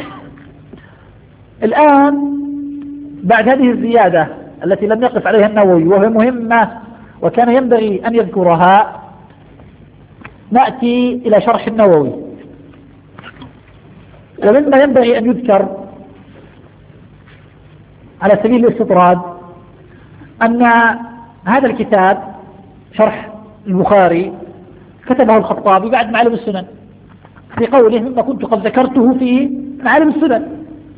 الآن بعد هذه الزيادة التي لم يقف عليها النووي وهي مهمة وكان ينبغي أن يذكرها، نأتي إلى شرح النووي. ومما ينبغي أن يذكر على سبيل الاستطراد أن هذا الكتاب شرح البخاري كتبه الخطابي بعد معالم السنن، في قوله: مما كنت قد ذكرته في معالم السنن.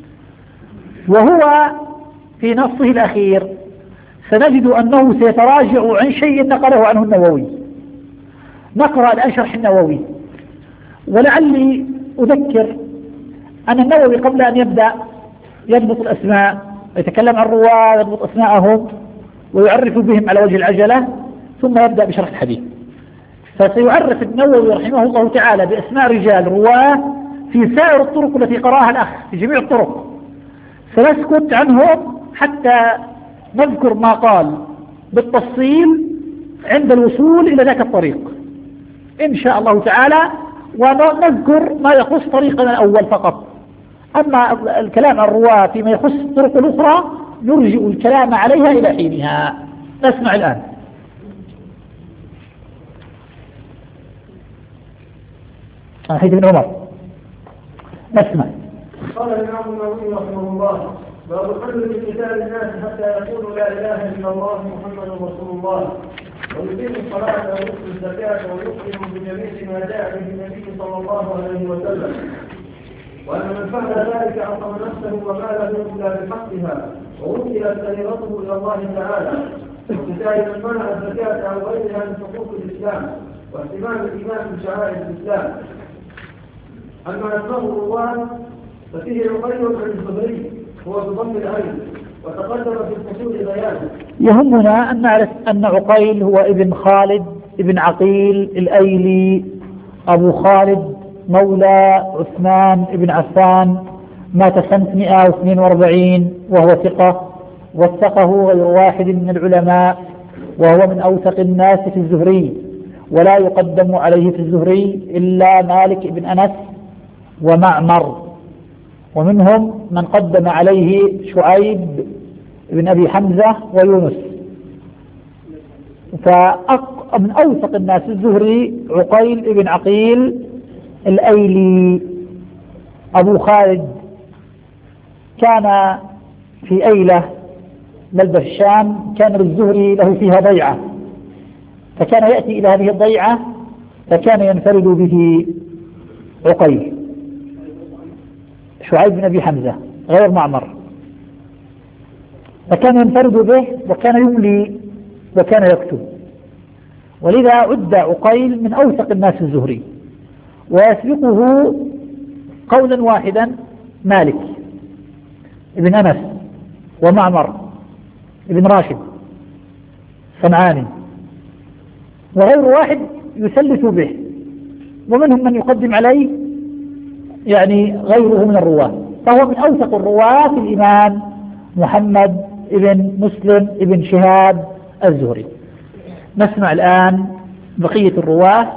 وهو في نصه الأخير سنجد أنه سيتراجع عن شيء نقله عنه النووي. نقرأ الآن شرح النووي، ولعلي أذكر أن النووي قبل أن يبدأ يضبط الأسماء، يتكلم عن الرواة، يضبط أسماءهم ويعرف بهم على وجه العجلة، ثم يبدأ بشرح الحديث. فسيعرف النووي رحمه الله تعالى بأسماء رجال رواه في سائر الطرق التي قرأها الأخ، في جميع الطرق. سنسكت عنهم حتى نذكر ما قال بالتفصيل عند الوصول إلى ذاك الطريق إن شاء الله تعالى، ونذكر ما يخص طريقنا الأول فقط. أما الكلام عن الرواة فيما يخص الطرق الأخرى نرجئ الكلام عليها إلى حينها. نسمع الآن. حديث ابن عمر. نسمع. قال الإمام النووي رحمه الله: باب الحمد لكتاب الناس حتى يقولوا لا إله إلا الله محمد رسول الله، ويقيم الصلاة ويؤتي الزكاة ويؤمن بجميع ما جاء به النبي صلى الله عليه وسلم، وأن من فعل ذلك عصم نفسه وماله إلا بحقها، ووكلت سريرته إلى الله تعالى، وكتاب من منع الزكاة أو غيرها من حقوق الإسلام، واهتمام الإيمان بشعائر الإسلام. أما أسماء الرواه ففيه عقيل عن الزهري هو بضم العين وتقدم في الفصول بيانه. يهمنا أن نعرف أن عقيل هو ابن خالد ابن عقيل الأيلي أبو خالد مولى عثمان ابن عفان، مات سنة مئة واثنين وأربعين وهو ثقة، وثقه غير واحد من العلماء، وهو من أوثق الناس في الزهري، ولا يقدم عليه في الزهري إلا مالك بن أنس ومعمر، ومنهم من قدم عليه شعيب بن أبي حمزة ويونس. فمن أوثق الناس الزهري عقيل بن عقيل الأيلي أبو خالد، كان في أيلة بلدة الشام، كان للزهري له فيها ضيعة، فكان يأتي إلى هذه الضيعة فكان ينفرد به عقيل شعيب بن أبي حمزة غير معمر، فكان ينفرد به وكان يملي وكان يكتب، ولذا عد عقيل من أوثق الناس الزهري. ويسبقه قولا واحدا مالك ابن أنس ومعمر ابن راشد صنعاني، وغير واحد يسلس به، ومنهم من يقدم عليه يعني غيره من الرواة، فهو من أوثق الرواة في الإمام محمد ابن مسلم ابن شهاب الزهري. نسمع الآن بقية الرواة.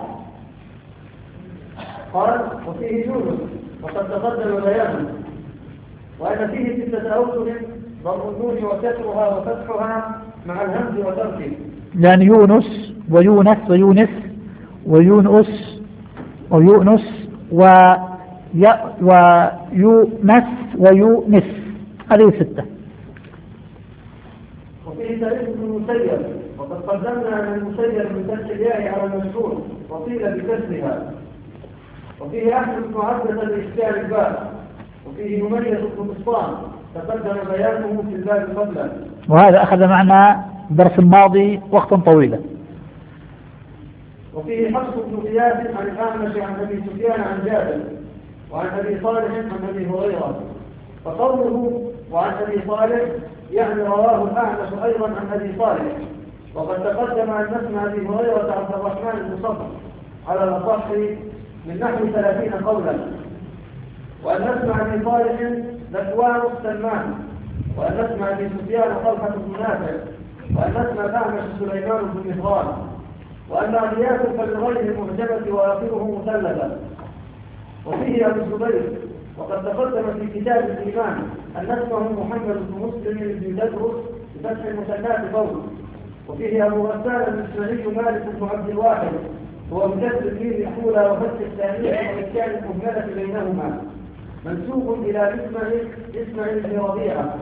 قال وفيه يونس وقد تقدم بيانه، وأن فيه ستة أوجه ضم النون وكسرها وفتحها مع الهمز وتركه، يعني يونس ويونس ويونس ويونس ويونس ويونس ويونس، هذه ستة. وفيه سعيد بن المسيب وقد قدمنا عن المسيب من فتح الياء على المشهور وقيل بكسرها. وفيه أحمد بن عبدة بإشكال الباب، وفيه مميز بن بسطام تقدم بيانه في الباب قبله، وهذا أخذ معنا الدرس الماضي وقتا طويلا. وفيه حفص بن قياس عن الأعمش عن أبي سفيان عن جابر وعن أبي صالح عن أبي هريرة، فقوله وعن أبي صالح يعني رواه الأعمش أيضا عن أبي صالح، وقد تقدم عن نسمع أبي هريرة عبد الرحمن بن صخر على الأصح من نحو ثلاثين قولا، وأن نسمع أبي صالح ذكوان سلمان، وأن نسمع أبي سفيان طلحة بن نافع، وأن نسمع الأعمش سليمان بن مهران، وأن أبيات فلغير المعجبة وآخره مثلثة. وفيه أبو الزبير وقد تقدم في كتاب الإيمان أن اسمه محمد بن مسلم بن تدرس بفتح المثنات قول. وفيه أبو غسان الإسماعيلي مالك بن عبد الواحد هو بكسر الدين الأولى وفتح الثانية وإسكان المهملة بينهما، منسوب إلى إسماعيل إسماعيل بن ربيعة.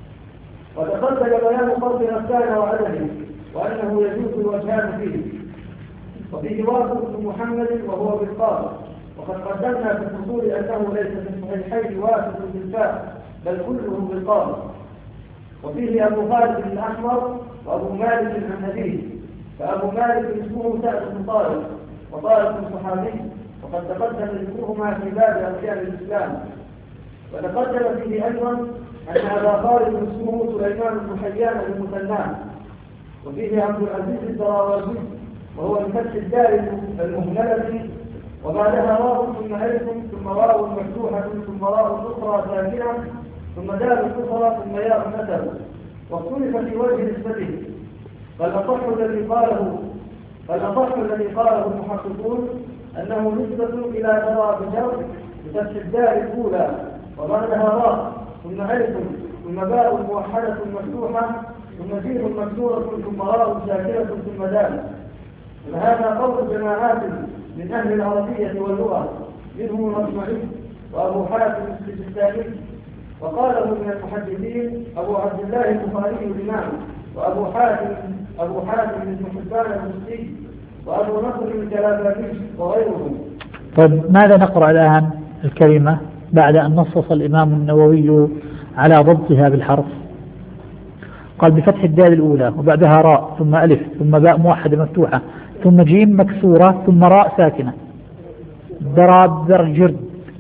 وتقدم بيان فرض غسان وعدده وأنه يجوز الوجهان فيه. وفيه واقف بن محمد وهو بالقاف، وقد قدمنا في الفصول أنه ليس في الصحيحين واقف بالفاء بل كله بالقاف. وفيه أبو خالد الأحمر وأبو مالك عن أبيه، فأبو مالك اسمه سعد بن طارق وطارق بن صحابي، وقد تقدم ذكرهما في باب أركان الإسلام. وتقدم فيه أيضا أن أبا خالد اسمه سليمان بن حيان المثنى. وفيه عبد العزيز الدراوردي وهو بفتح الدار المهملة وبعدها واو ثم ألف ثم واو مفتوحة ثم راء أخرى ساكنة ثم دال أخرى ثم ياء نسب، واختلف في وجه نسبته، فالأصح الذي قاله فالأصح الذي قاله المحققون أنه نسبة إلى دراء بجر بفتح الدار الأولى وبعدها راء ثم ألف ثم باء موحدة مفتوحة ثم جيم مكسورة ثم راء ساكنة ثم دال. وهذا قول جماعات من أهل العربية واللغة منهم الأصمعي وأبو حاتم السجستاني، وقاله من المحدثين أبو عبد الله البخاري الإمام وأبو حاتم أبو حاتم بن حبان المسلي وأبو نصر الكلاباني وغيرهم. طيب ماذا نقرأ الآن الكلمة بعد أن نصص الإمام النووي على ضبطها بالحرف؟ قال بفتح الدال الأولى وبعدها راء ثم ألف ثم باء موحدة مفتوحة ثم جيم مكسورة ثم راء ساكنة. درابرجرد،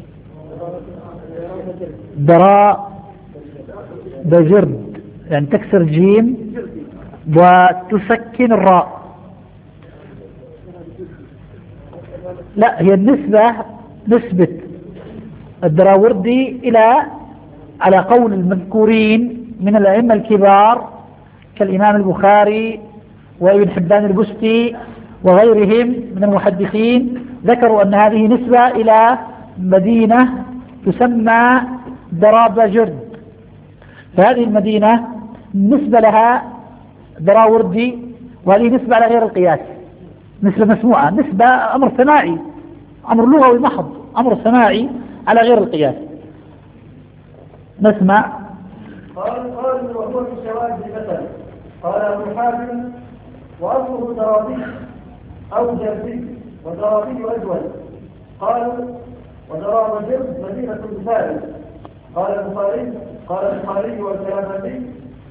دراء بجرد، يعني تكسر جيم وتسكن الراء. لا، هي النسبة نسبة الدراوردي إلى على قول المذكورين من الأئمة الكبار كالإمام البخاري وابن حبان البستي وغيرهم من المحدثين، ذكروا أن هذه نسبة إلى مدينة تسمى درابجرد، فهذه المدينة نسبة لها دراوردي، وهذه نسبة على غير القياس، نسبة مسموعة، نسبة أمر سماعي، أمر لغوي محض، أمر سماعي على غير القياس. نسمع. قال قال وهو في الشواذ مثلا. قال ابو حاتم واصله درابي او جربي، ودرابي اجود. قالوا ودرابجرد مدينه بفارس. قال البخاري قال البخاري والكلاماني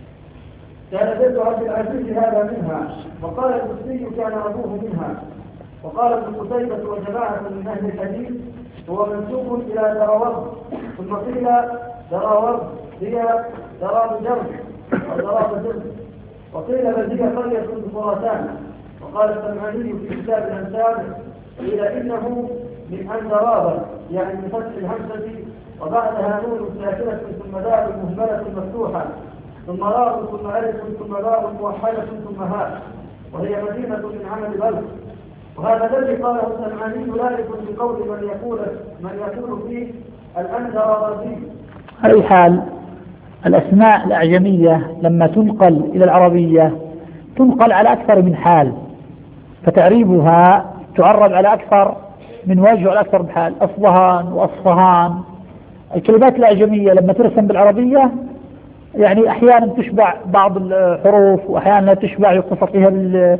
كان جد عبد العزيز هذا منها، وقال البستي كان ابوه منها، وقال ابن قتيبة وجماعة من أهل الحديث هو منسوب إلى دراورد، ثم قيل دراورد هي درابجرد ودرابجرد، وقيل بل هي قرية بخراسان. وقال السمعاني في كتاب الأنساب قيل إنه من أن درابة، يعني من فتح الهمزة وبعدها نون ساكنة ثم دال مهملة مفتوحة ثم راء ثم ألف ثم باء موحدة ثم هاء، وهي مدينة من عمل بلد. وهذا الذي قاله السمعاني لا يكون بقول من يقول من يقول فيه الأندرابي. على أي حال الأسماء الأعجمية لما تنقل إلى العربية تنقل على أكثر من حال، فتعريبها تعرب على أكثر من وجه وعلى أكثر من حال. أصبهان وأصفهان، الكلمات الأعجمية لما ترسم بالعربية يعني أحيانا تشبع بعض الحروف وأحيانا لا تشبع، يقتصر فيها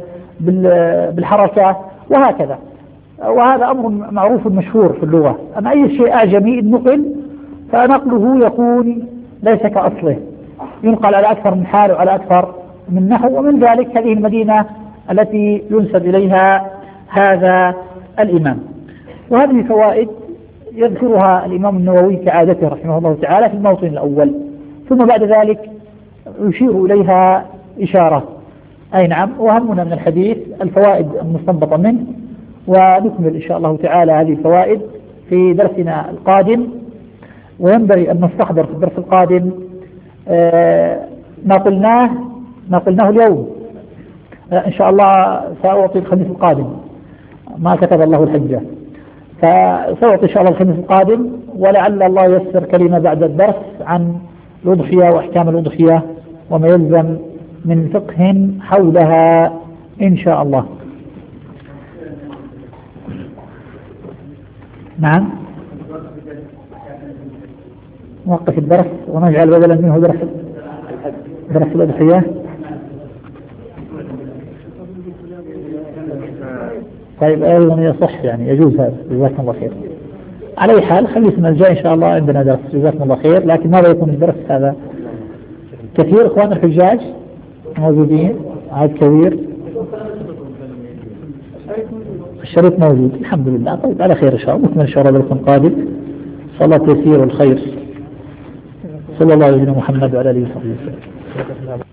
بالحركة وهكذا، وهذا أمر معروف مشهور في اللغة. أما أي شيء أعجمي نقل فنقله يكون ليس كأصله، ينقل على أكثر من حال وعلى أكثر من نحو. ومن ذلك هذه المدينة التي ينسب إليها هذا الإمام. وهذه فوائد يذكرها الإمام النووي كعادته رحمه الله تعالى في الموطن الأول، ثم بعد ذلك يشير إليها إشارة. أي نعم، وهمنا من الحديث الفوائد المستنبطة منه، ونكمل إن شاء الله تعالى هذه الفوائد في درسنا القادم. وينبغي أن نستحضر في الدرس القادم آه ما قلناه ما قلناه اليوم. آه إن شاء الله سأعطي الخميس القادم، ما كتب الله الحجة، فسأعطي إن شاء الله الخميس القادم، ولعل الله ييسر كلمة بعد الدرس عن الأضحية وأحكام الأضحية وما يلزم من فقه حولها إن شاء الله. نعم، نوقف الدرس ونجعل بدلا منه درس درس الأضحية. طيب أيضا يصح، يعني يجوز هذا. جزاكم الله خير. على أي حال خلي السنة الجاية إن شاء الله عندنا درس. جزاكم الله خير. لكن ماذا يكون الدرس هذا؟ كثير إخوان الحجاج موجودين، عدد كبير، الشريط موجود الحمد لله. طيب على خير إن شاء الله، نكمل إن شاء الله درس قادم. صلى الله التيسير والخير. صلى الله على محمد وعلى آله وصحبه وسلم.